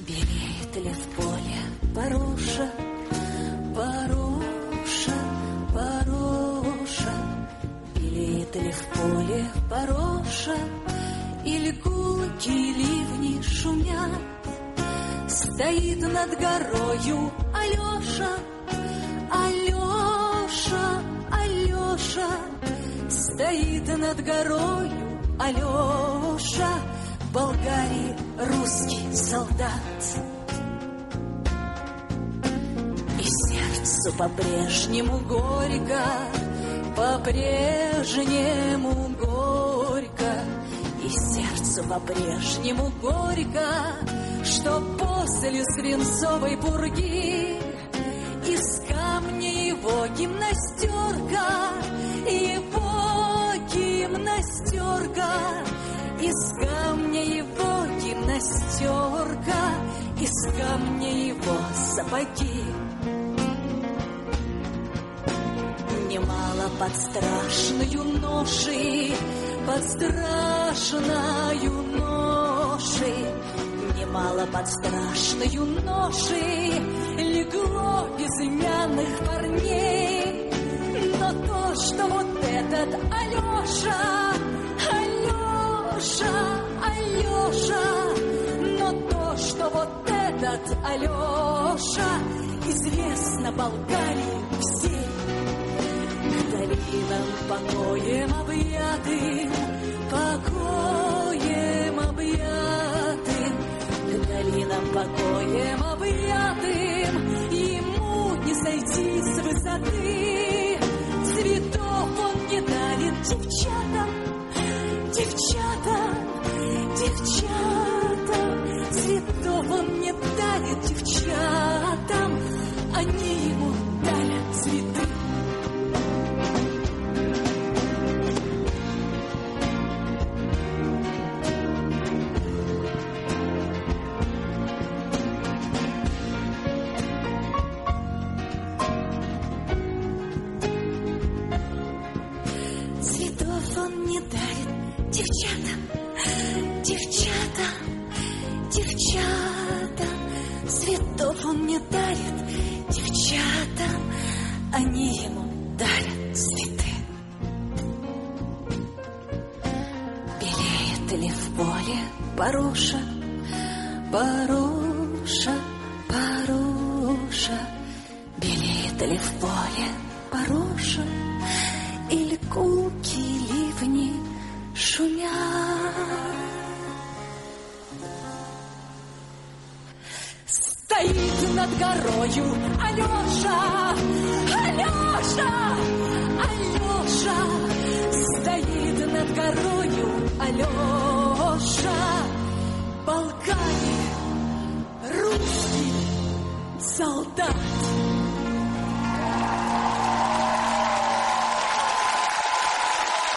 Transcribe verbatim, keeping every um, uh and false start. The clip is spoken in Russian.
Белеет ли в поле пороша, пороша, пороша? Белеет ли в поле пороша, или гулки ливни шумят? Стоит над горою Алеша, Алеша, Алеша. Стоит над горою Алеша, в Болгарии русский солдат. И сердцу по-прежнему горько, по-прежнему горько. И сердцу по-прежнему горько, что после свинцовой пурги из камня его гимнастерка, его гимнастерка, из камня его гимнастерка, из камня его сапоги. Немало под страшную ношей, под страшную ношей, немало под страшную ношей легло безымянных парней. Но то, что вот этот Алеша, Алеша, Алеша, но то, что вот этот Алеша известно Болгарии всей. К долинам покоем объятым, покоем объятым, к долинам покоем объятым, ему не сойти с высоты. Цветов он не дарит девчатам, девчатам, девчатам. Цветов он не дарит девчатам, они ему дарят цветы. Они ему дарят цветы. Белеет ли в поле пороша, пороша, пороша? Белеет ли в поле пороша, или гулки ливни шумят? Стоит над горою Алеша, Алеша, Алеша. Стоит над горою Алеша, Болгарии русский солдат.